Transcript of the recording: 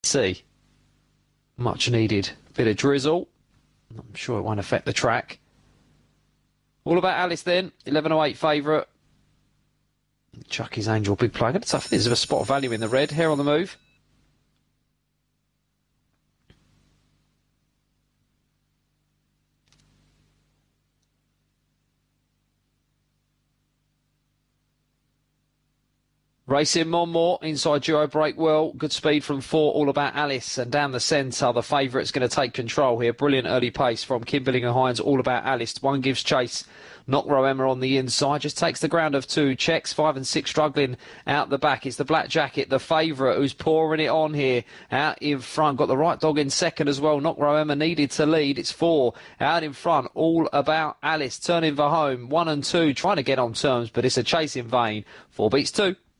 See, much needed bit of drizzle. I'm sure it won't affect the track. All About Alice then, 11.08 favourite. Chucky's Angel, big play. I think there's a spot of value in the red. Here on the move. Racing Monmore, inside duo break well. Good speed from 4, All About Alice. And down the centre, the favourite's going to take control here. Brilliant early pace from Kimberling & Hines, All About Alice. One gives chase. Knockrow Emma on the inside. Just takes the ground of 2. Checks 5 and 6 struggling out the back. It's the Black Jacket, the favourite, who's pouring it on here. Out in front. Got the right dog in second as well. Knockrow Emma needed to lead. It's 4. Out in front, All About Alice. Turning for home. 1 and 2. Trying to get on terms, but it's a chase in vain. 4 beats 2.